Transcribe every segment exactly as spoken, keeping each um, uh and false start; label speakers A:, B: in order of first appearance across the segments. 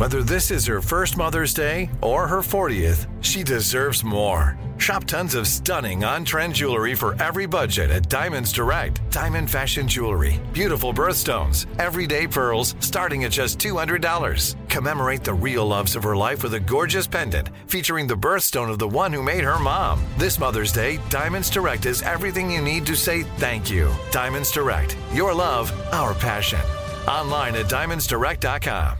A: Whether this is her first Mother's Day or her fortieth, she deserves more. Shop tons of stunning on-trend jewelry for every budget at Diamonds Direct. Diamond fashion jewelry, beautiful birthstones, everyday pearls starting at just two hundred dollars. Commemorate the real loves of her life with a gorgeous pendant featuring the birthstone of the one who made her mom. This Mother's Day, Diamonds Direct is everything you need to say thank you. Diamonds Direct, your love, our passion. Online at diamonds direct dot com.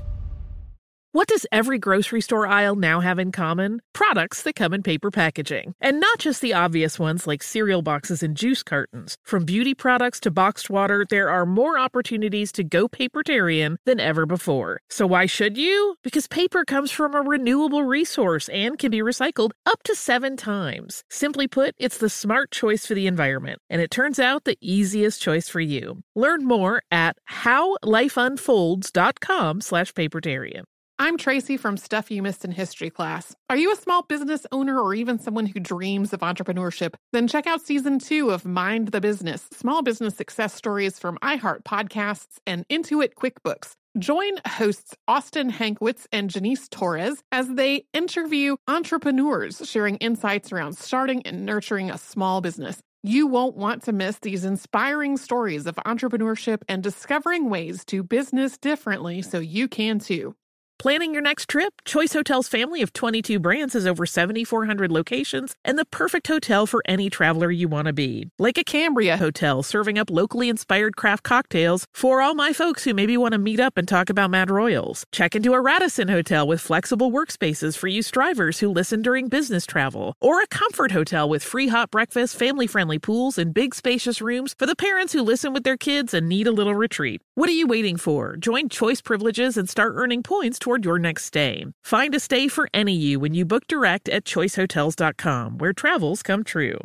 B: What does every grocery store aisle now have in common? Products that come in paper packaging. And not just the obvious ones like cereal boxes and juice cartons. From beauty products to boxed water, there are more opportunities to go papertarian than ever before. So why should you? Because paper comes from a renewable resource and can be recycled up to seven times. Simply put, it's the smart choice for the environment. And it turns out the easiest choice for you. Learn more at how life unfolds dot com slash papertarian.
C: I'm Tracy from Stuff You Missed in History class. Are you a small business owner or even someone who dreams of entrepreneurship? Then check out season two of Mind the Business, small business success stories from iHeart Podcasts and Intuit QuickBooks. Join hosts Austin Hankwitz and Janice Torres as they interview entrepreneurs sharing insights around starting and nurturing a small business. You won't want to miss these inspiring stories of entrepreneurship and discovering ways to business differently so you can too.
B: Planning your next trip? Choice Hotels' family of twenty-two brands has over seven thousand four hundred locations and the perfect hotel for any traveler you want to be. Like a Cambria Hotel, serving up locally inspired craft cocktails for all my folks who maybe want to meet up and talk about Mad Royals. Check into a Radisson Hotel with flexible workspaces for you strivers who listen during business travel. Or a Comfort Hotel with free hot breakfast, family-friendly pools, and big spacious rooms for the parents who listen with their kids and need a little retreat. What are you waiting for? Join Choice Privileges and start earning points toward your next stay. Find a stay for any you when you book direct at choice hotels dot com, where travels come true.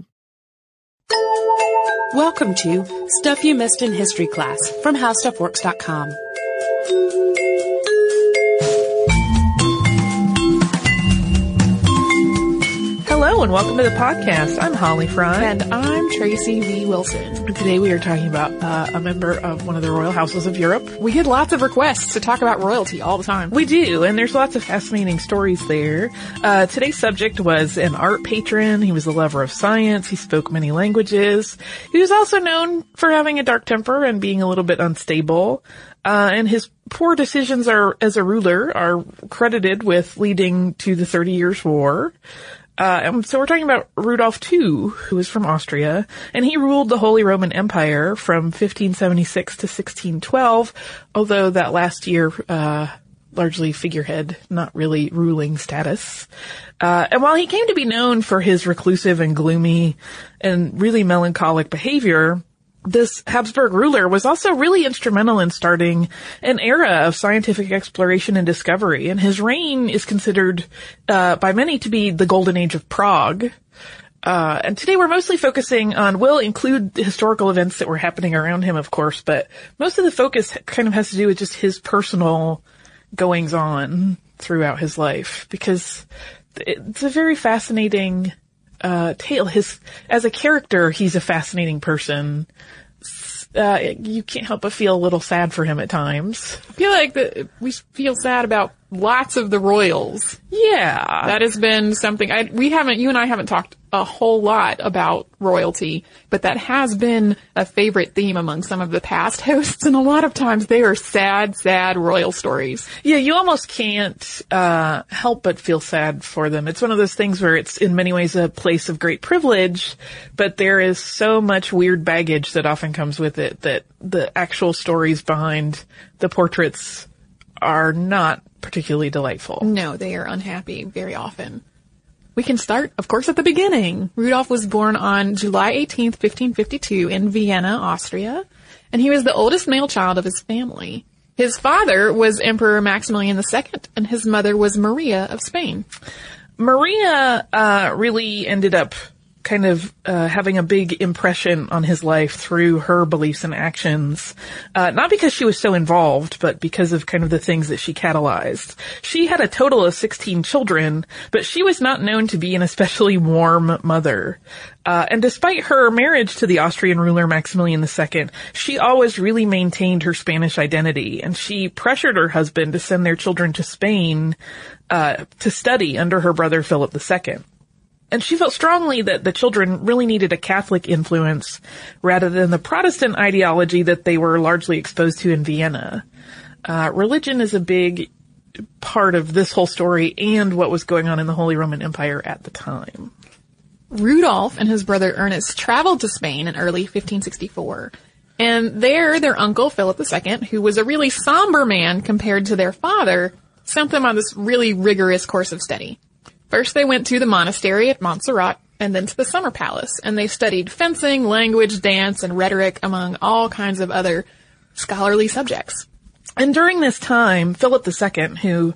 D: Welcome to Stuff You Missed in History class from how stuff works dot com.
B: Hello and welcome to the podcast. I'm Holly Fry.
C: And I'm Tracy V. Wilson.
B: And today we are talking about uh, a member of one of the royal houses of Europe.
C: We get lots of requests to talk about royalty all the time.
B: We do, and there's lots of fascinating stories there. Uh, today's subject was an art patron. He was a lover of science. He spoke many languages. He was also known for having a dark temper and being a little bit unstable. Uh, and his poor decisions are, as a ruler are credited with leading to the Thirty Years' War. Uh, and so we're talking about Rudolph the Second, who was from Austria, and he ruled the Holy Roman Empire from fifteen seventy-six to sixteen twelve, although that last year, uh, largely figurehead, not really ruling status. Uh, and while he came to be known for his reclusive and gloomy and really melancholic behavior, this Habsburg ruler was also really instrumental in starting an era of scientific exploration and discovery, and his reign is considered uh, by many to be the golden age of Prague. Uh, and today we're mostly focusing on, we'll include the historical events that were happening around him, of course, but most of the focus kind of has to do with just his personal goings-on throughout his life, because it's a very fascinating uh tale. His, as a character, he's a fascinating person. Uh, you can't help but feel a little sad for him at times.
C: I feel like the, we feel sad about lots of the royals.
B: Yeah.
C: That has been something, I, we haven't, you and I haven't talked a whole lot about royalty, but that has been a favorite theme among some of the past hosts, and a lot of times they are sad, sad royal stories.
B: Yeah, you almost can't uh help but feel sad for them. It's one of those things where it's in many ways a place of great privilege, but there is so much weird baggage that often comes with it that the actual stories behind the portraits are not particularly delightful.
C: No, they are unhappy very often. We can start, of course, at the beginning. Rudolph was born on July eighteenth, fifteen fifty-two in Vienna, Austria, and he was the oldest male child of his family. His father was Emperor Maximilian the Second, and his mother was Maria of Spain.
B: Maria uh really ended up kind of uh, having a big impression on his life through her beliefs and actions, uh, not because she was so involved, but because of kind of the things that she catalyzed. She had a total of sixteen children, but she was not known to be an especially warm mother. Uh, and despite her marriage to the Austrian ruler Maximilian the Second, she always really maintained her Spanish identity, and she pressured her husband to send their children to Spain uh, to study under her brother Philip the Second. And she felt strongly that the children really needed a Catholic influence rather than the Protestant ideology that they were largely exposed to in Vienna. Uh, religion is a big part of this whole story and what was going on in the Holy Roman Empire at the time.
C: Rudolph and his brother Ernest traveled to Spain in early fifteen sixty-four. And there, their uncle, Philip the Second, who was a really somber man compared to their father, sent them on this really rigorous course of study. First, they went to the monastery at Montserrat, and then to the summer palace, and they studied fencing, language, dance, and rhetoric, among all kinds of other scholarly subjects.
B: And during this time, Philip the Second, who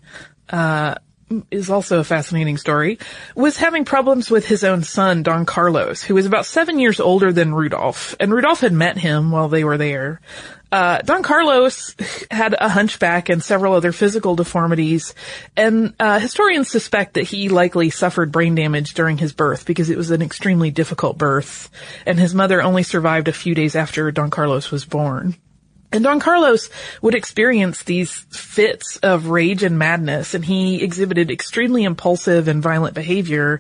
B: uh is also a fascinating story, was having problems with his own son, Don Carlos, who was about seven years older than Rudolph. And Rudolph had met him while they were there. Uh, Don Carlos had a hunchback and several other physical deformities, and uh, historians suspect that he likely suffered brain damage during his birth because it was an extremely difficult birth, and his mother only survived a few days after Don Carlos was born. And Don Carlos would experience these fits of rage and madness, and he exhibited extremely impulsive and violent behavior.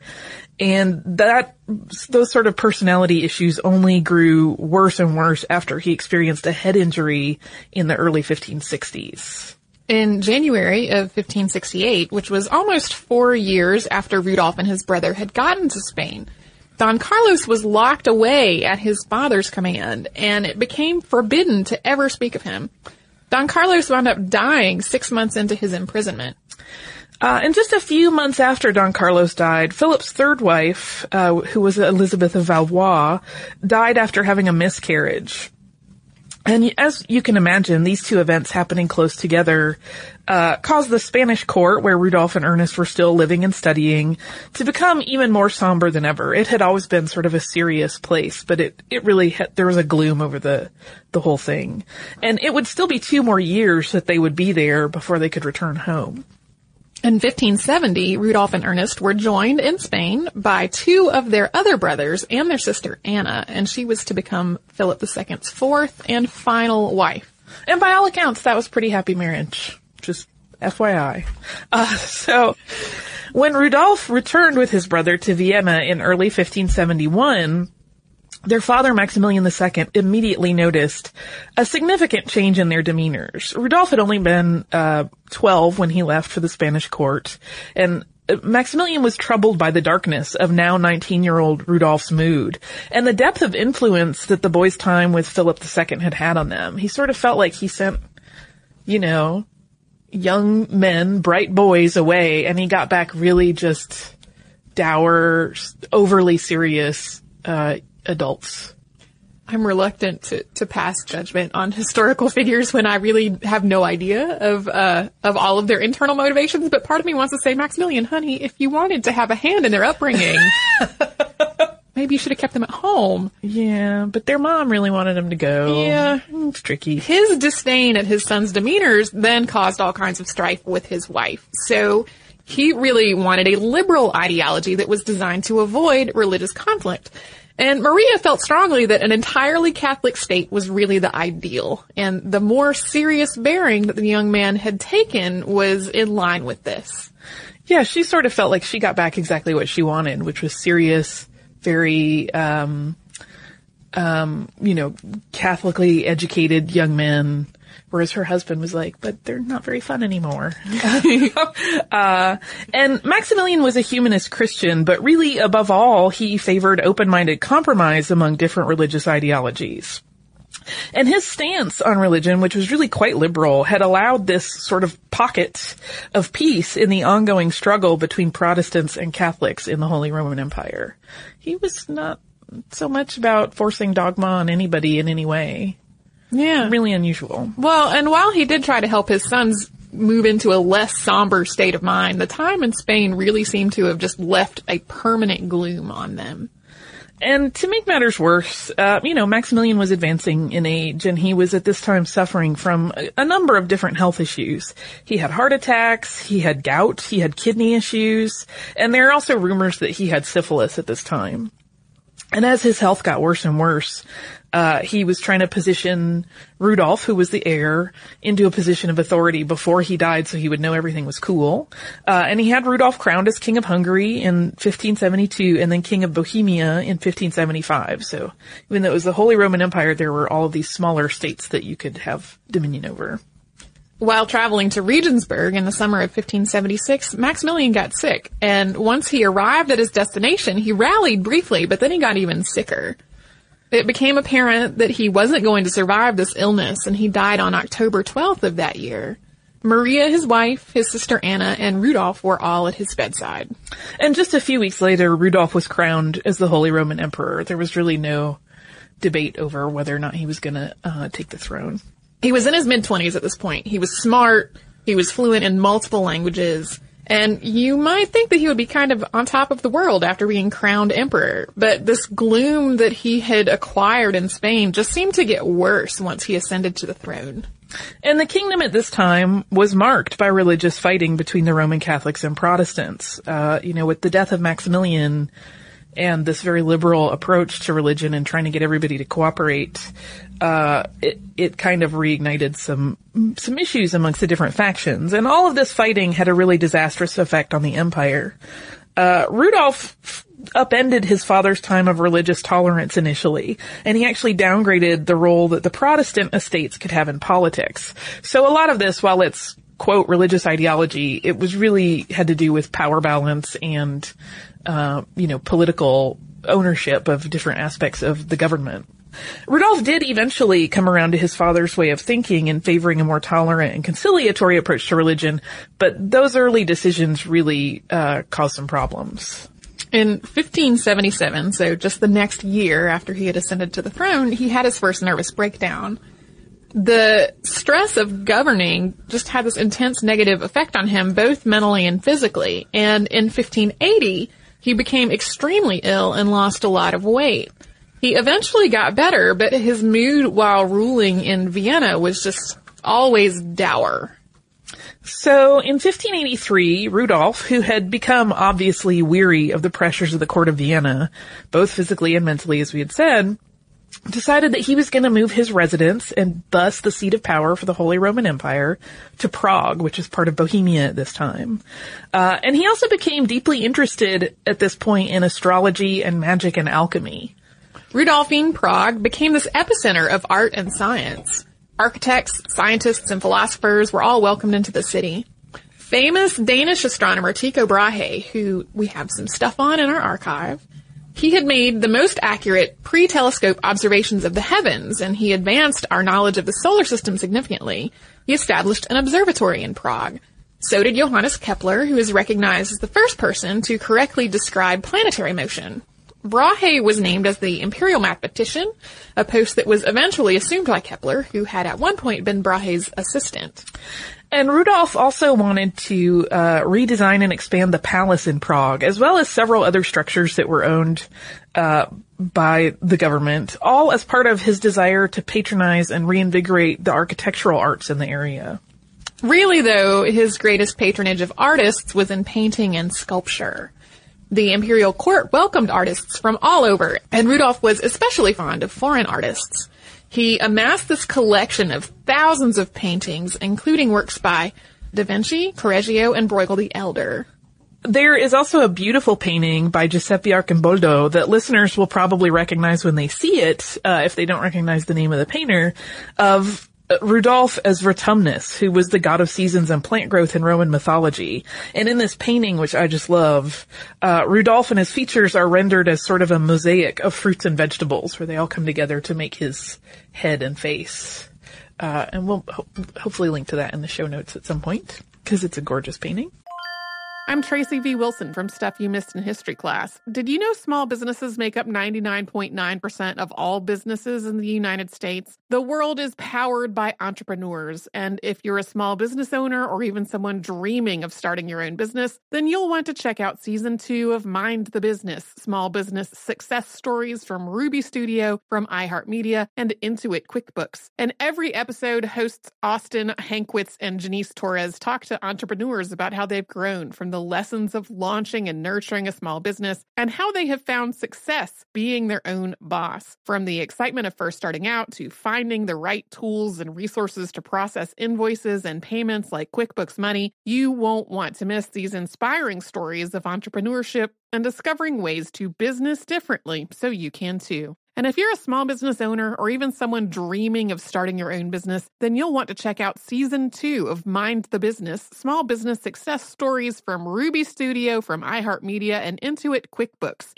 B: And that, those sort of personality issues only grew worse and worse after he experienced a head injury in the early fifteen sixties.
C: In January of fifteen sixty-eight, which was almost four years after Rudolph and his brother had gotten to Spain, Don Carlos was locked away at his father's command, and it became forbidden to ever speak of him. Don Carlos wound up dying six months into his imprisonment.
B: Uh, and just a few months after Don Carlos died, Philip's third wife, uh, who was Elizabeth of Valois, died after having a miscarriage. And as you can imagine, these two events happening close together uh caused the Spanish court, where Rudolph and Ernest were still living and studying, to become even more somber than ever. It had always been sort of a serious place, but it it really had, there was a gloom over the the whole thing. And it would still be two more years that they would be there before they could return home.
C: In fifteen seventy, Rudolph and Ernest were joined in Spain by two of their other brothers and their sister Anna, and she was to become Philip the Second's fourth and final wife.
B: And by all accounts, that was a pretty happy marriage. Just F Y I. Uh, so, when Rudolph returned with his brother to Vienna in early fifteen seventy-one, their father, Maximilian the Second, immediately noticed a significant change in their demeanors. Rudolph had only been uh twelve when he left for the Spanish court, and Maximilian was troubled by the darkness of now nineteen-year-old Rudolph's mood and the depth of influence that the boy's time with Philip the Second had had on them. He sort of felt like he sent, you know, young men, bright boys away, and he got back really just dour, overly serious uh adults.
C: I'm reluctant to, to pass judgment on historical figures when I really have no idea of uh of all of their internal motivations, but part of me wants to say, Maximilian, honey, if you wanted to have a hand in their upbringing, maybe you should have kept them at home.
B: Yeah, but their mom really wanted him to go.
C: Yeah.
B: It's tricky.
C: His disdain at his son's demeanors then caused all kinds of strife with his wife. So he really wanted a liberal ideology that was designed to avoid religious conflict. And Maria felt strongly that an entirely Catholic state was really the ideal, and the more serious bearing that the young man had taken was in line with this.
B: Yeah, she sort of felt like she got back exactly what she wanted, which was serious, very, um, um, you know, Catholically educated young men, whereas her husband was like, but they're not very fun anymore. uh, and Maximilian was a humanist Christian, but really, above all, he favored open-minded compromise among different religious ideologies. And his stance on religion, which was really quite liberal, had allowed this sort of pocket of peace in the ongoing struggle between Protestants and Catholics in the Holy Roman Empire. He was not so much about forcing dogma on anybody in any way.
C: Yeah.
B: Really unusual.
C: Well, and while he did try to help his sons move into a less somber state of mind, the time in Spain really seemed to have just left a permanent gloom on them.
B: And to make matters worse, uh, you know, Maximilian was advancing in age, and he was at this time suffering from a, a number of different health issues. He had heart attacks, he had gout, he had kidney issues, and there are also rumors that he had syphilis at this time. And as his health got worse and worse, uh, he was trying to position Rudolf, who was the heir, into a position of authority before he died so he would know everything was cool. Uh, and he had Rudolf crowned as King of Hungary in fifteen seventy-two and then King of Bohemia in fifteen seventy-five. So even though it was the Holy Roman Empire, there were all of these smaller states that you could have dominion over.
C: While traveling to Regensburg in the summer of fifteen seventy-six, Maximilian got sick, and once he arrived at his destination, he rallied briefly, but then he got even sicker. It became apparent that he wasn't going to survive this illness, and he died on October twelfth of that year. Maria, his wife, his sister Anna, and Rudolf were all at his bedside.
B: And just a few weeks later, Rudolf was crowned as the Holy Roman Emperor. There was really no debate over whether or not he was going to uh, take the throne.
C: He was in his mid-twenties at this point. He was smart, he was fluent in multiple languages, and you might think that he would be kind of on top of the world after being crowned emperor. But this gloom that he had acquired in Spain just seemed to get worse once he ascended to the throne.
B: And the kingdom at this time was marked by religious fighting between the Roman Catholics and Protestants. Uh, you know, with the death of Maximilian and this very liberal approach to religion and trying to get everybody to cooperate, uh, it, it kind of reignited some, some issues amongst the different factions. And all of this fighting had a really disastrous effect on the empire. Uh, Rudolf upended his father's time of religious tolerance initially, and he actually downgraded the role that the Protestant estates could have in politics. So a lot of this, while it's, quote, religious ideology, it was really had to do with power balance and Uh, you know, political ownership of different aspects of the government. Rudolf did eventually come around to his father's way of thinking and favoring a more tolerant and conciliatory approach to religion, but those early decisions really uh, caused some problems.
C: In fifteen seventy-seven, so just the next year after he had ascended to the throne, he had his first nervous breakdown. The stress of governing just had this intense negative effect on him, both mentally and physically, and in fifteen eighty, he became extremely ill and lost a lot of weight. He eventually got better, but his mood while ruling in Vienna was just always dour.
B: So in fifteen eighty-three, Rudolf, who had become obviously weary of the pressures of the court of Vienna, both physically and mentally, as we had said, decided that he was going to move his residence and thus the seat of power for the Holy Roman Empire to Prague, which is part of Bohemia at this time. Uh, and he also became deeply interested at this point in astrology and magic and alchemy.
C: Rudolphine Prague became this epicenter of art and science. Architects, scientists, and philosophers were all welcomed into the city. Famous Danish astronomer Tycho Brahe, who we have some stuff on in our archive, he had made the most accurate pre-telescope observations of the heavens, and he advanced our knowledge of the solar system significantly. He established an observatory in Prague. So did Johannes Kepler, who is recognized as the first person to correctly describe planetary motion. Brahe was named as the imperial mathematician, a post that was eventually assumed by Kepler, who had at one point been Brahe's assistant.
B: And Rudolf also wanted to uh, redesign and expand the palace in Prague, as well as several other structures that were owned uh, by the government, all as part of his desire to patronize and reinvigorate the architectural arts in the area.
C: Really, though, his greatest patronage of artists was in painting and sculpture. The imperial court welcomed artists from all over, and Rudolf was especially fond of foreign artists. He amassed this collection of thousands of paintings, including works by Da Vinci, Correggio, and Bruegel the Elder.
B: There is also a beautiful painting by Giuseppe Arcimboldo that listeners will probably recognize when they see it, uh, if they don't recognize the name of the painter, of Rudolf as Vertumnus, who was the god of seasons and plant growth in Roman mythology. And in this painting, which I just love, uh, Rudolf and his features are rendered as sort of a mosaic of fruits and vegetables, where they all come together to make his head and face. Uh, and we'll ho- hopefully link to that in the show notes at some point, because it's a gorgeous painting.
C: I'm Tracy V. Wilson from Stuff You Missed in History Class. Did you know small businesses make up ninety-nine point nine percent of all businesses in the United States? The world is powered by entrepreneurs, and if you're a small business owner or even someone dreaming of starting your own business, then you'll want to check out Season two of Mind the Business, Small Business Success Stories from Ruby Studio, from iHeartMedia, and Intuit QuickBooks. And every episode, hosts Austin Hankwitz and Janice Torres talk to entrepreneurs about how they've grown from the lessons of launching and nurturing a small business and how they have found success being their own boss. From the excitement of first starting out to finding the right tools and resources to process invoices and payments like QuickBooks Money, you won't want to miss these inspiring stories of entrepreneurship and discovering ways to business differently so you can too. And if you're a small business owner or even someone dreaming of starting your own business, then you'll want to check out Season two of Mind the Business, Small Business Success Stories from Ruby Studio, from iHeartMedia, and Intuit QuickBooks.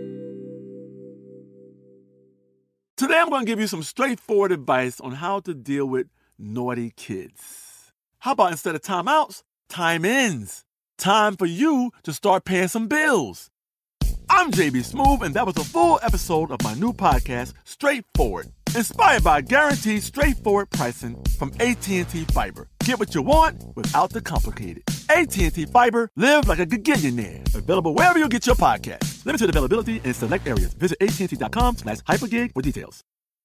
E: Today I'm going to give you some straightforward advice on how to deal with naughty kids. How about instead of timeouts, time-ins? Time for you to start paying some bills. I'm J B Smoove, and that was a full episode of my new podcast, Straightforward, inspired by guaranteed straightforward pricing from A T and T Fiber. Get what you want without the complicated. A T and T Fiber, live like a gigillionaire. Available wherever you get your podcasts. Limited availability in select areas. Visit AT&T.com slash hypergig for details.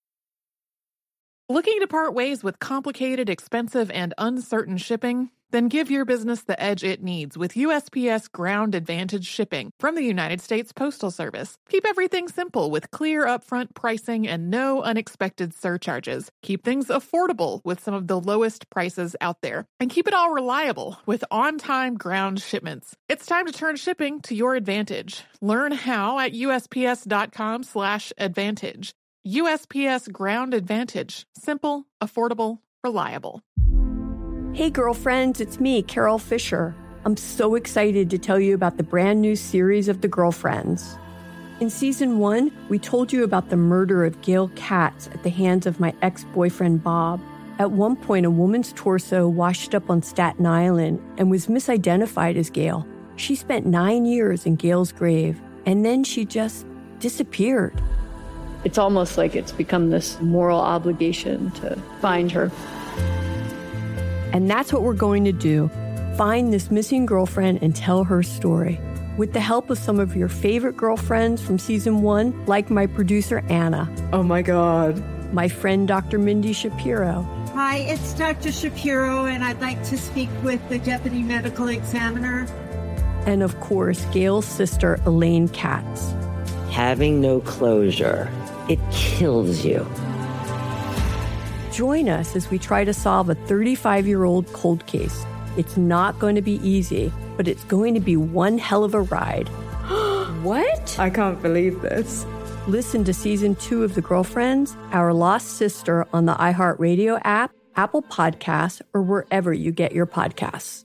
C: Looking to part ways with complicated, expensive, and uncertain shipping? Then give your business the edge it needs with U S P S Ground Advantage shipping from the United States Postal Service. Keep everything simple with clear upfront pricing and no unexpected surcharges. Keep things affordable with some of the lowest prices out there. And keep it all reliable with on-time ground shipments. It's time to turn shipping to your advantage. Learn how at USPS.com slash advantage. U S P S Ground Advantage. Simple, affordable, reliable.
F: Hey girlfriends, it's me, Carol Fisher. I'm so excited to tell you about the brand new series of The Girlfriends. In season one, we told you about the murder of Gail Katz at the hands of my ex-boyfriend Bob. At one point, a woman's torso washed up on Staten Island and was misidentified as Gail. She spent nine years in Gail's grave, and then she just disappeared.
G: It's almost like it's become this moral obligation to find her.
F: And that's what we're going to do. Find this missing girlfriend and tell her story. With the help of some of your favorite girlfriends from season one, like my producer, Anna.
H: Oh my God.
F: My friend, Doctor Mindy Shapiro.
I: Hi, it's Doctor Shapiro, and I'd like to speak with the Deputy Medical Examiner.
F: And of course, Gail's sister, Elaine Katz.
J: Having no closure, it kills you.
F: Join us as we try to solve a thirty-five-year-old cold case. It's not going to be easy, but it's going to be one hell of a ride.
H: What? I can't believe this.
F: Listen to season two of The Girlfriends, Our Lost Sister on the iHeartRadio app, Apple Podcasts, or wherever you get your podcasts.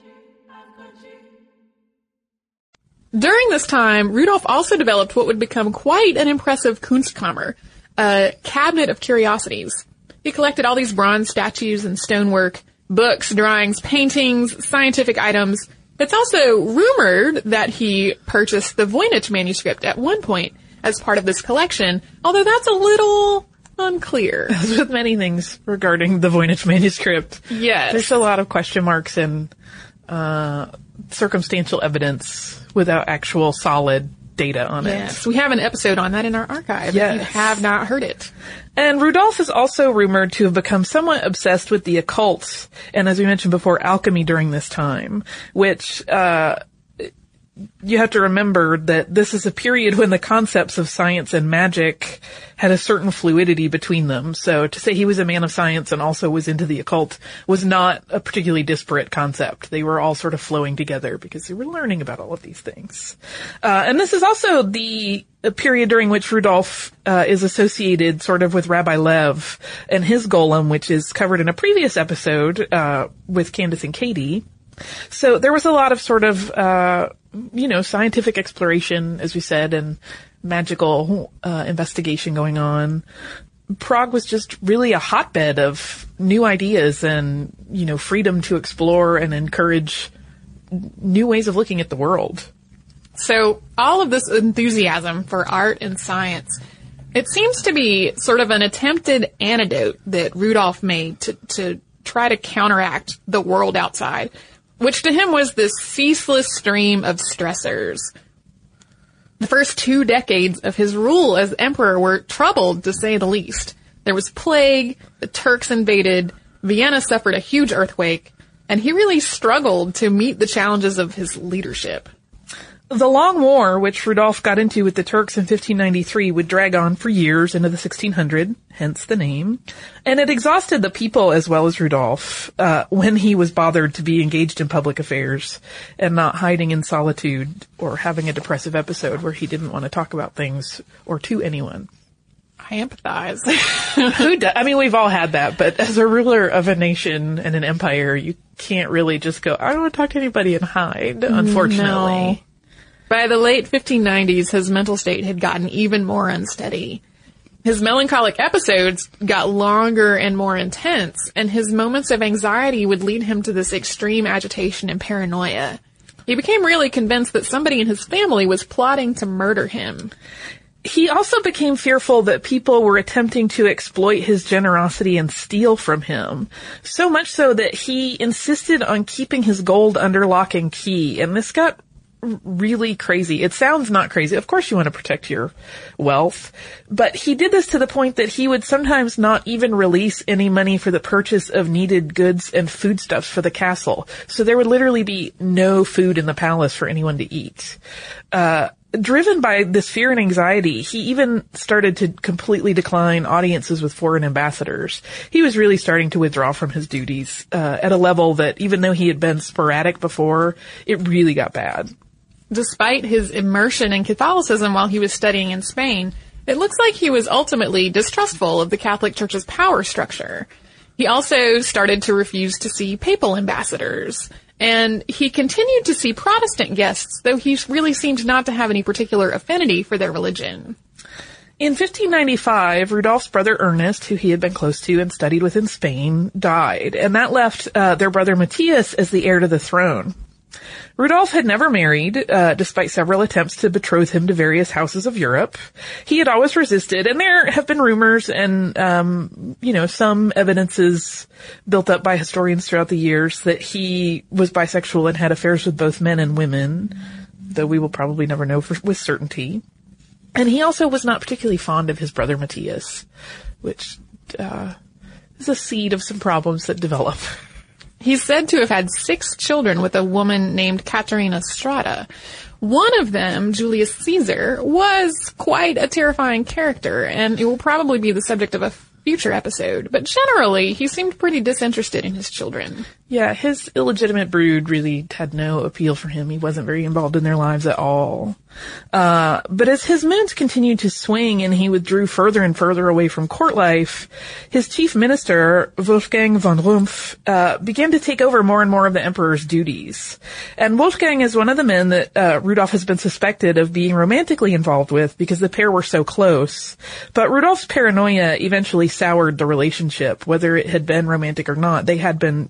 B: During this time, Rudolph also developed what would become quite an impressive Kunstkammer, a cabinet of curiosities. He collected all these bronze statues and stonework, books, drawings, paintings, scientific items. It's also rumored that he purchased the Voynich manuscript at one point as part of this collection, although that's a little unclear. As with many things regarding the Voynich manuscript.
C: Yes.
B: There's a lot of question marks and uh, circumstantial evidence without actual solid data on it.
C: Yes, we have an episode on that in our archive
B: yes.
C: if you have not heard it.
B: And Rudolph is also rumored to have become somewhat obsessed with the occult, and as we mentioned before, alchemy during this time, which, uh, you have to remember that this is a period when the concepts of science and magic had a certain fluidity between them. So to say he was a man of science and also was into the occult was not a particularly disparate concept. They were all sort of flowing together because they were learning about all of these things. Uh, and this is also the period during which Rudolph uh, is associated sort of with Rabbi Lev and his golem, which is covered in a previous episode uh, with Candace and Katie. So there was a lot of sort of, uh, you know, scientific exploration, as we said, and magical uh, investigation going on. Prague was just really a hotbed of new ideas and, you know, freedom to explore and encourage new ways of looking at the world.
C: So all of this enthusiasm for art and science, it seems to be sort of an attempted antidote that Rudolf made to, to try to counteract the world outside, which to him was this ceaseless stream of stressors. The first two decades of his rule as emperor were troubled, to say the least. There was plague, the Turks invaded, Vienna suffered a huge earthquake, and he really struggled to meet the challenges of his leadership.
B: The Long War, which Rudolf got into with the Turks in fifteen ninety-three, would drag on for years into the sixteen hundreds, hence the name. And it exhausted the people as well as Rudolf, uh, when he was bothered to be engaged in public affairs and not hiding in solitude or having a depressive episode where he didn't want to talk about things or to anyone.
C: I empathize.
B: Who does? I mean, we've all had that, but as a ruler of a nation and an empire, you can't really just go, I don't want to talk to anybody and hide, unfortunately.
C: No. By the late fifteen nineties, his mental state had gotten even more unsteady. His melancholic episodes got longer and more intense, and his moments of anxiety would lead him to this extreme agitation and paranoia. He became really convinced that somebody in his family was plotting to murder him.
B: He also became fearful that people were attempting to exploit his generosity and steal from him. So much so that he insisted on keeping his gold under lock and key, and this got really crazy. It sounds not crazy. Of course you want to protect your wealth, but he did this to the point that he would sometimes not even release any money for the purchase of needed goods and foodstuffs for the castle. So there would literally be no food in the palace for anyone to eat. Uh, driven by this fear and anxiety, he even started to completely decline audiences with foreign ambassadors. He was really starting to withdraw from his duties, uh, at a level that even though he had been sporadic before, it really got bad.
C: Despite his immersion in Catholicism while he was studying in Spain, it looks like he was ultimately distrustful of the Catholic Church's power structure. He also started to refuse to see papal ambassadors, and he continued to see Protestant guests, though he really seemed not to have any particular affinity for their religion.
B: In fifteen ninety-five, Rudolf's brother Ernest, who he had been close to and studied with in Spain, died, and that left uh, their brother Matthias as the heir to the throne. Rudolf had never married, uh, despite several attempts to betroth him to various houses of Europe. He had always resisted, and there have been rumors and, um, you know, some evidences built up by historians throughout the years that he was bisexual and had affairs with both men and women, though we will probably never know for, with certainty. And he also was not particularly fond of his brother Matthias, which, uh, is a seed of some problems that develop.
C: He's said to have had six children with a woman named Caterina Strada. One of them, Julius Caesar, was quite a terrifying character, and it will probably be the subject of a future episode. But generally, he seemed pretty disinterested in his children.
B: Yeah, his illegitimate brood really had no appeal for him. He wasn't very involved in their lives at all. Uh, but as his moods continued to swing and he withdrew further and further away from court life, his chief minister, Wolfgang von Rumpf, uh, began to take over more and more of the emperor's duties. And Wolfgang is one of the men that uh, Rudolf has been suspected of being romantically involved with because the pair were so close. But Rudolf's paranoia eventually soured the relationship, whether it had been romantic or not. They had been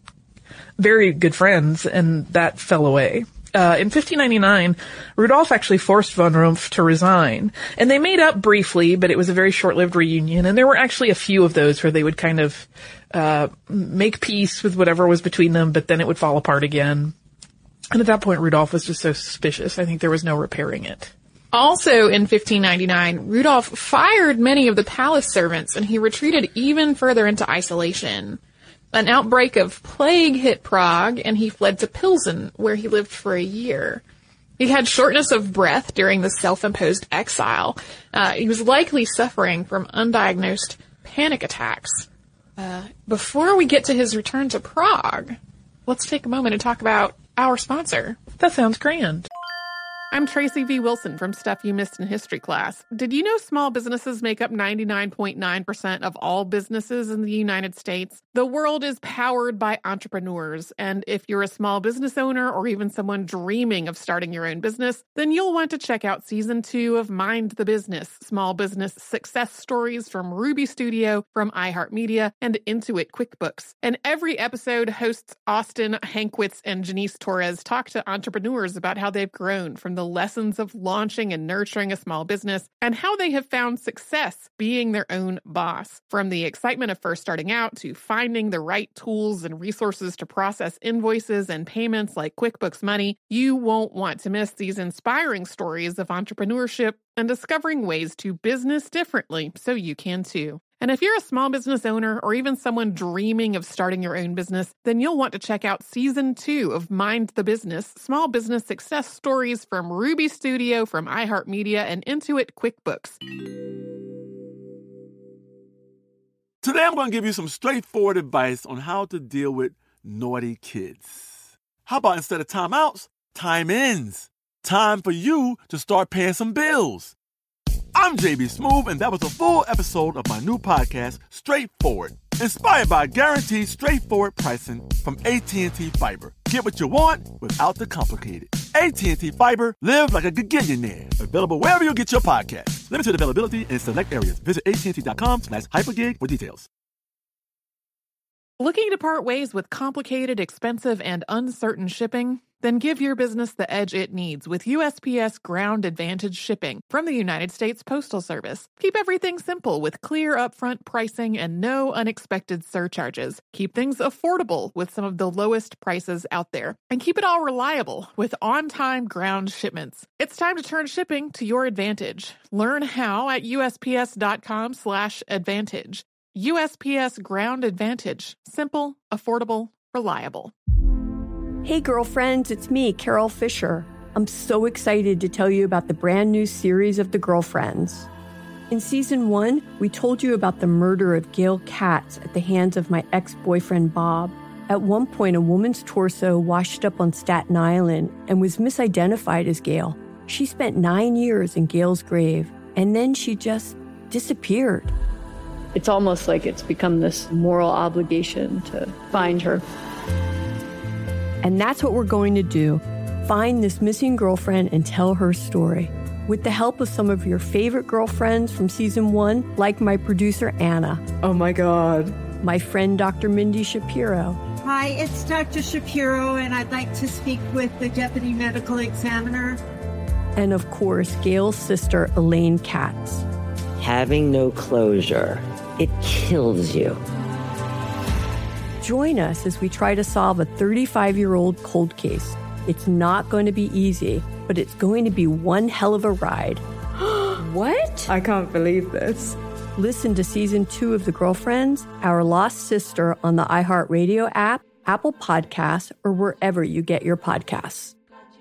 B: very good friends, and that fell away. Uh, in fifteen ninety-nine, Rudolf actually forced von Rumpf to resign, and they made up briefly, but it was a very short-lived reunion, and there were actually a few of those where they would kind of uh make peace with whatever was between them, but then it would fall apart again. And at that point, Rudolf was just so suspicious. I think there was no repairing it.
C: Also in fifteen ninety-nine, Rudolf fired many of the palace servants, and he retreated even further into isolation. An outbreak of plague hit Prague, and he fled to Pilsen, where he lived for a year. He had shortness of breath during the self-imposed exile. Uh, he was likely suffering from undiagnosed panic attacks. Uh, before we get to his return to Prague, let's take a moment to talk about our sponsor.
B: That sounds grand.
C: I'm Tracy V. Wilson from Stuff You Missed in History Class. Did you know small businesses make up ninety-nine point nine percent of all businesses in the United States? The world is powered by entrepreneurs, and if you're a small business owner or even someone dreaming of starting your own business, then you'll want to check out Season two of Mind the Business, Small Business Success Stories from Ruby Studio, from iHeartMedia, and Intuit QuickBooks. And every episode, hosts Austin Hankwitz and Janice Torres talk to entrepreneurs about how they've grown from the lessons of launching and nurturing a small business and how they have found success being their own boss. From the excitement of first starting out to finding the right tools and resources to process invoices and payments like QuickBooks Money, you won't want to miss these inspiring stories of entrepreneurship and discovering ways to business differently so you can too. And if you're a small business owner or even someone dreaming of starting your own business, then you'll want to check out Season two of Mind the Business, Small Business Success Stories from Ruby Studio, from iHeartMedia, and Intuit QuickBooks.
E: Today I'm going to give you some straightforward advice on how to deal with naughty kids. How about instead of timeouts, time-ins? Time for you to start paying some bills. I'm J B Smoove, and that was a full episode of my new podcast, Straightforward, inspired by guaranteed straightforward pricing from A T and T Fiber. Get what you want without the complicated. A T and T Fiber, live like a gigillionaire. Available wherever you get your podcasts. Limited availability in select areas. Visit A T and T dot com slash hypergig for details.
C: Looking to part ways with complicated, expensive, and uncertain shipping? Then give your business the edge it needs with U S P S Ground Advantage shipping from the United States Postal Service. Keep everything simple with clear upfront pricing and no unexpected surcharges. Keep things affordable with some of the lowest prices out there. And keep it all reliable with on-time ground shipments. It's time to turn shipping to your advantage. Learn how at U S P S dot com slash advantage. U S P S Ground Advantage. Simple, affordable, reliable.
F: Hey girlfriends, it's me, Carol Fisher. I'm so excited to tell you about the brand new series of The Girlfriends. In season one, we told you about the murder of Gail Katz at the hands of my ex-boyfriend Bob. At one point, a woman's torso washed up on Staten Island and was misidentified as Gail. She spent nine years in Gail's grave, and then she just disappeared.
G: It's almost like it's become this moral obligation to find her.
F: And that's what we're going to do. Find this missing girlfriend and tell her story. With the help of some of your favorite girlfriends from season one, like my producer, Anna.
H: Oh my God.
F: My friend, Doctor Mindy Shapiro.
I: Hi, it's Doctor Shapiro, and I'd like to speak with the Deputy Medical Examiner.
F: And of course, Gail's sister, Elaine Katz.
J: Having no closure, it kills you.
F: Join us as we try to solve a thirty-five-year-old cold case. It's not going to be easy, but it's going to be one hell of a ride.
H: What? I can't believe this.
F: Listen to season two of The Girlfriends, Our Lost Sister on the iHeartRadio app, Apple Podcasts, or wherever you get your podcasts.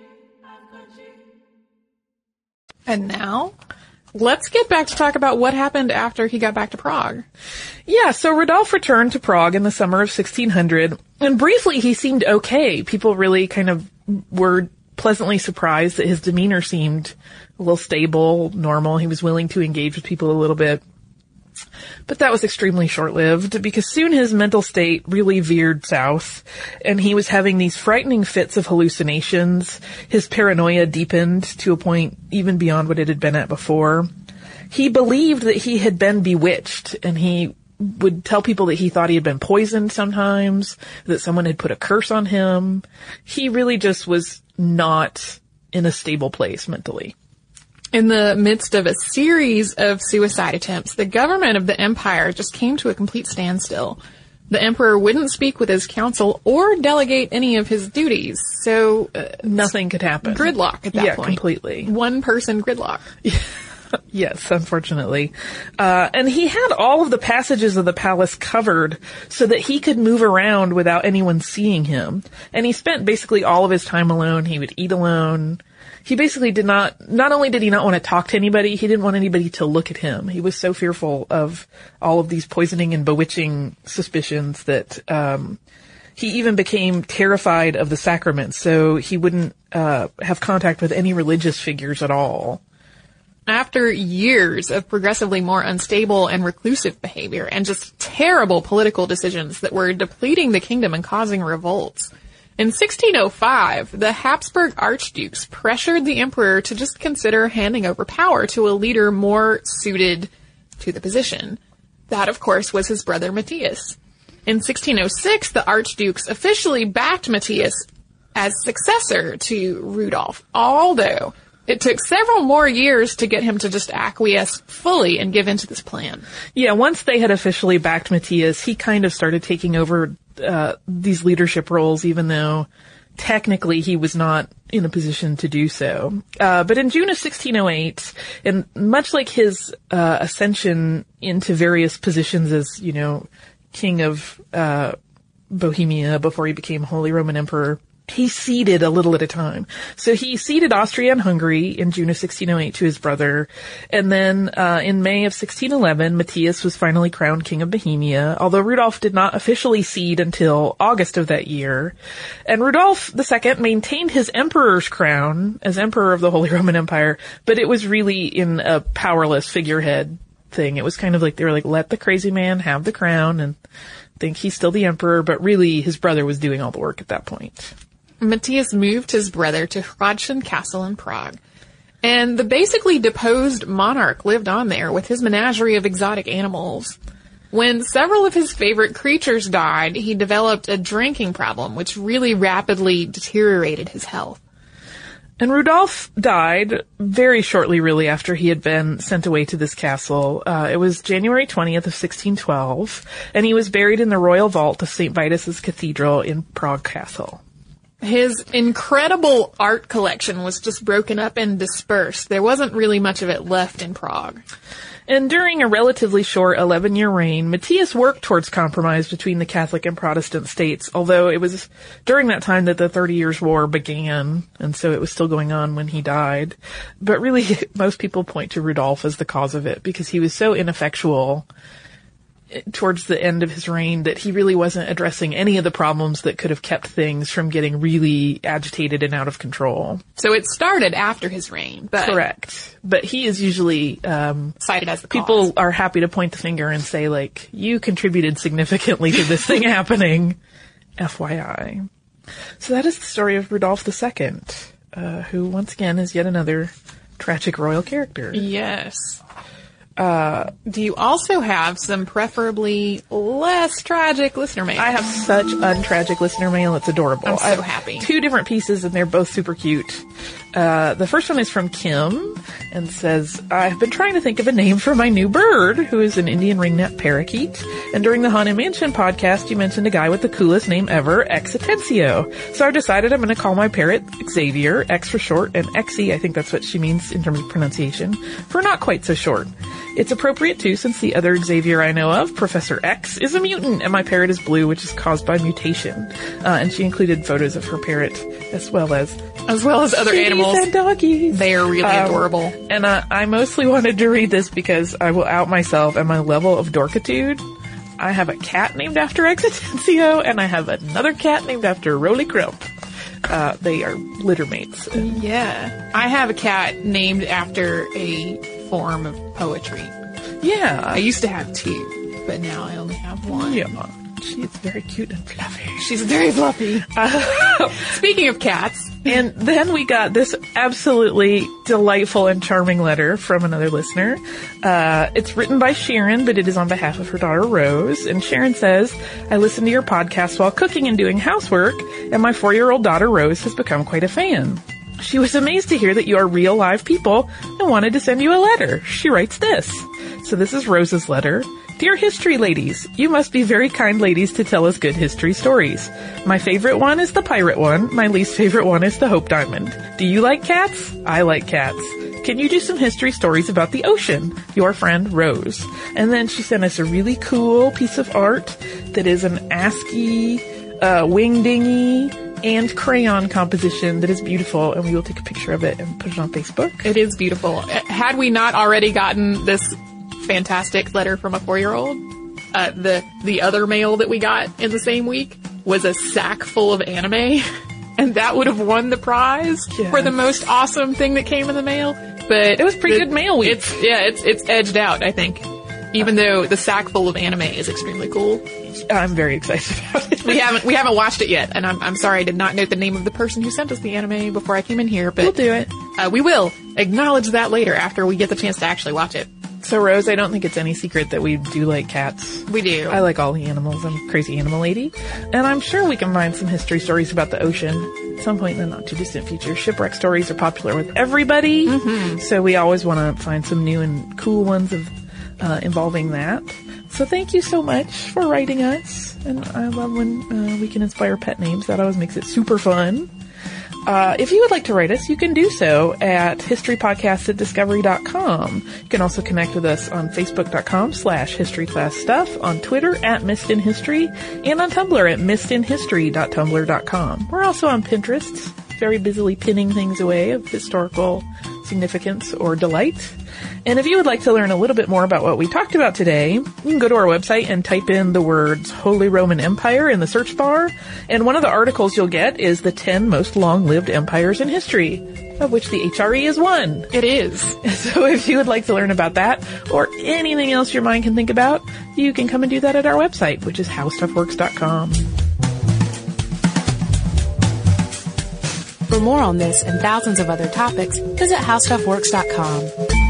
B: And now, let's get back to talk about what happened after he got back to Prague. Yeah, so Rodolphe returned to Prague in the summer of sixteen hundred, and briefly he seemed okay. People really kind of were pleasantly surprised that his demeanor seemed a little stable, normal. He was willing to engage with people a little bit. But that was extremely short-lived because soon his mental state really veered south and he was having these frightening fits of hallucinations. His paranoia deepened to a point even beyond what it had been at before. He believed that he had been bewitched and he would tell people that he thought he had been poisoned sometimes, that someone had put a curse on him. He really just was not in a stable place mentally.
C: In the midst of a series of suicide attempts, the government of the empire just came to a complete standstill. The emperor wouldn't speak with his council or delegate any of his duties, so uh,
B: nothing could happen.
C: Gridlock at that
B: yeah,
C: point.
B: Yeah, completely.
C: One person gridlock.
B: Yes, unfortunately. Uh, and he had all of the passages of the palace covered so that he could move around without anyone seeing him. And he spent basically all of his time alone. He would eat alone. He basically did not, not only did he not want to talk to anybody, he didn't want anybody to look at him. He was so fearful of all of these poisoning and bewitching suspicions that, um, he even became terrified of the sacraments. So he wouldn't uh, have contact with any religious figures at all.
C: After years of progressively more unstable and reclusive behavior and just terrible political decisions that were depleting the kingdom and causing revolts, in sixteen oh five, the Habsburg archdukes pressured the emperor to just consider handing over power to a leader more suited to the position. That, of course, was his brother Matthias. In sixteen oh six, the archdukes officially backed Matthias as successor to Rudolf, although it took several more years to get him to just acquiesce fully and give in to this plan.
B: Yeah, once they had officially backed Matthias, he kind of started taking over uh, these leadership roles, even though technically he was not in a position to do so. Uh, but in June of sixteen oh eight, and much like his uh, ascension into various positions as, you know, king of uh, Bohemia before he became Holy Roman Emperor, he ceded a little at a time. So he ceded Austria and Hungary in June of sixteen oh eight to his brother. And then uh in May of sixteen eleven, Matthias was finally crowned king of Bohemia, although Rudolf did not officially cede until August of that year. And Rudolf the Second maintained his emperor's crown as emperor of the Holy Roman Empire, but it was really in a powerless figurehead thing. It was kind of like they were like, let the crazy man have the crown and think he's still the emperor, but really his brother was doing all the work at that point.
C: Matthias moved his brother to Hradčan Castle in Prague. And the basically deposed monarch lived on there with his menagerie of exotic animals. When several of his favorite creatures died, he developed a drinking problem, which really rapidly deteriorated his health.
B: And Rudolf died very shortly, really, after he had been sent away to this castle. Uh, it was January twentieth of sixteen twelve, and he was buried in the royal vault of Saint Vitus's Cathedral in Prague Castle.
C: His incredible art collection was just broken up and dispersed. There wasn't really much of it left in Prague.
B: And during a relatively short eleven-year reign, Matthias worked towards compromise between the Catholic and Protestant states, although it was during that time that the Thirty Years' War began, and so it was still going on when he died. But really, most people point to Rudolf as the cause of it, because he was so ineffectual towards the end of his reign that he really wasn't addressing any of the problems that could have kept things from getting really agitated and out of control.
C: So it started after his reign, but...
B: Correct. But he is usually, um...
C: cited as the
B: people
C: cause.
B: are happy to point the finger and say, like, you contributed significantly to this thing happening. F Y I. So that is the story of Rudolf the Second, uh, who once again is yet another tragic royal character.
C: Yes. Uh, do you also have some preferably less tragic listener mail?
B: I have such untragic listener mail. It's adorable.
C: I'm so
B: I have
C: happy.
B: Two different pieces, and they're both super cute. Uh, the first one is from Kim and says, I've been trying to think of a name for my new bird, who is an Indian ringneck parakeet. And during the Haunted Mansion podcast, you mentioned a guy with the coolest name ever, Exitencio. So I decided I'm going to call my parrot Xavier, X for short, and Exie, I think that's what she means in terms of pronunciation, for not quite so short. It's appropriate, too, since the other Xavier I know of, Professor X, is a mutant, and my parrot is blue, which is caused by mutation. Uh, and she included photos of her parrot, as well as...
C: As well as other animals.
B: And doggies.
C: They are really
B: um,
C: adorable.
B: And uh, I mostly wanted to read this because I will out myself and my level of dorkitude. I have a cat named after Exitencio, and I have another cat named after Roly Crump. Uh, they are litter mates.
C: Yeah. I have a cat named after a form of poetry.
B: Yeah.
C: I used to have two, but now I only have one.
B: Yeah. She is very cute and fluffy.
C: She's very fluffy. Uh, Speaking of cats.
B: And then we got this absolutely delightful and charming letter from another listener. Uh, it's written by Sharon, but it is on behalf of her daughter Rose. And Sharon says, I listen to your podcast while cooking and doing housework, and my four-year-old daughter Rose has become quite a fan. She was amazed to hear that you are real live people and wanted to send you a letter. She writes this. So this is Rose's letter. Dear history ladies, you must be very kind ladies to tell us good history stories. My favorite one is the pirate one. My least favorite one is the Hope Diamond. Do you like cats? I like cats. Can you do some history stories about the ocean? Your friend, Rose. And then she sent us a really cool piece of art that is an ASCII uh, wing dinghy and crayon composition that is beautiful, and we will take a picture of it and put it on Facebook.
C: It is beautiful. Had we not already gotten this fantastic letter from a four-year-old, uh, the the other mail that we got in the same week was a sack full of anime, and that would have won the prize
B: yes.
C: for the most awesome thing that came in the mail. But
B: it was pretty
C: the,
B: good mail week.
C: It's, yeah, it's it's edged out, I think. Even though the sack full of anime is extremely cool.
B: I'm very excited about it.
C: We haven't we haven't watched it yet, and I'm I'm sorry I did not note the name of the person who sent us the anime before I came in here, but
B: we'll do it.
C: Uh, we will acknowledge that later after we get the chance to actually watch it.
B: So, Rose, I don't think it's any secret that we do like cats.
C: We do.
B: I like all the animals. I'm a crazy animal lady. And I'm sure we can find some history stories about the ocean at some point in the not-too-distant future. Shipwreck stories are popular with everybody.
C: Mm-hmm.
B: So we always want to find some new and cool ones of uh, involving that. So thank you so much for writing us. And I love when uh, we can inspire pet names. That always makes it super fun. Uh, if you would like to write us, you can do so at historypodcast at discovery dot com. You can also connect with us on facebook.com slash historyclassstuff, on Twitter at missedinhistory, and on Tumblr at missedinhistory dot tumblr dot com. We're also on Pinterest, very busily pinning things away of historical significance or delight. And if you would like to learn a little bit more about what we talked about today, you can go to our website and type in the words Holy Roman Empire in the search bar. And one of the articles you'll get is the ten most long-lived empires in history, of which the H R E is one.
C: It is.
B: So if you would like to learn about that or anything else your mind can think about, you can come and do that at our website, which is how stuff works dot com.
D: For more on this and thousands of other topics, visit how stuff works dot com.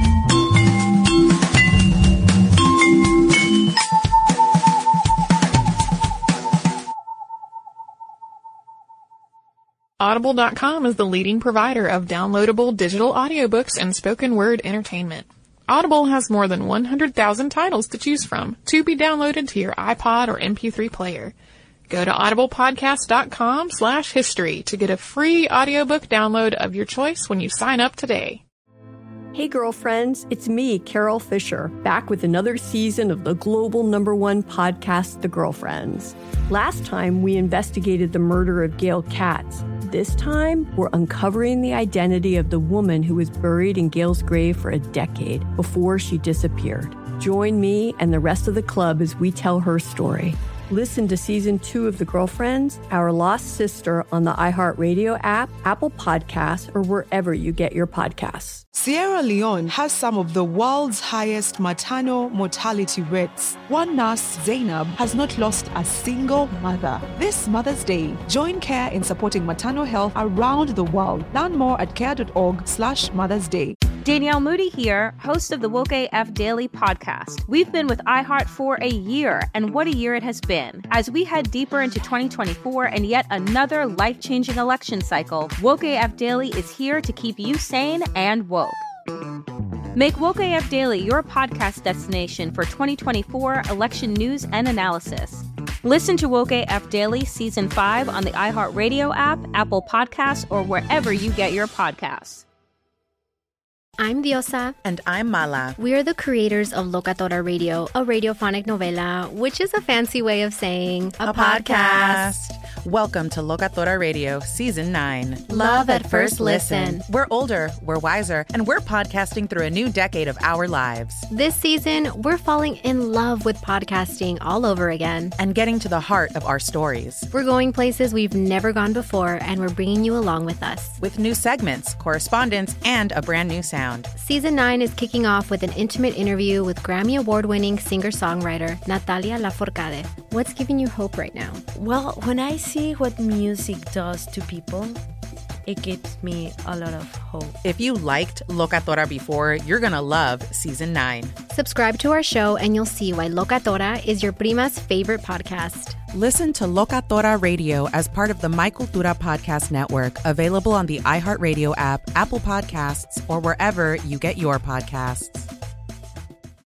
C: Audible dot com is the leading provider of downloadable digital audiobooks and spoken word entertainment. Audible has more than one hundred thousand titles to choose from to be downloaded to your iPod or M P three player. Go to audiblepodcast.com slash history to get a free audiobook download of your choice when you sign up today.
F: Hey girlfriends, it's me, Carol Fisher, back with another season of the global number one podcast, The Girlfriends. Last time, we investigated the murder of Gail Katz. This time, we're uncovering the identity of the woman who was buried in Gail's grave for a decade before she disappeared. Join me and the rest of the club as we tell her story. Listen to Season two of The Girlfriends, Our Lost Sister on the iHeartRadio app, Apple Podcasts, or wherever you get your podcasts.
K: Sierra Leone has some of the world's highest maternal mortality rates. One nurse, Zainab, has not lost a single mother. This Mother's Day, join CARE in supporting maternal health around the world. Learn more at care.org slash Mother's Day.
L: Danielle Moody here, host of the Woke A F Daily podcast. We've been with iHeart for a year, and what a year it has been. As we head deeper into twenty twenty-four and yet another life-changing election cycle, Woke A F Daily is here to keep you sane and woke. Make Woke A F Daily your podcast destination for twenty twenty-four election news and analysis. Listen to Woke A F Daily Season five on the iHeartRadio app, Apple Podcasts, or wherever you get your podcasts.
M: I'm Diosa.
N: And I'm Mala.
M: We are the creators of Locatora Radio, a radiophonic novela, which is a fancy way of saying
N: a, a podcast. podcast. Welcome to Locatora Radio, Season nine.
M: Love, Love at first listen.
N: listen. We're older, we're wiser, and we're podcasting through a new decade of our lives.
M: This season, we're falling in love with podcasting all over again.
N: And getting to the heart of our stories.
M: We're going places we've never gone before, and we're bringing you along with us.
N: With new segments, correspondence, and a brand new sound.
M: Season nine is kicking off with an intimate interview with Grammy Award-winning singer-songwriter Natalia Lafourcade. What's giving you hope right now?
O: Well, when I see what music does to people, it gives me a lot of hope.
N: If you liked Locatora before, you're going to love Season nine.
M: Subscribe to our show and you'll see why Locatora is your prima's favorite podcast.
N: Listen to Locatora Radio as part of the My Cultura Podcast Network, available on the iHeartRadio app, Apple Podcasts, or wherever you get your podcasts.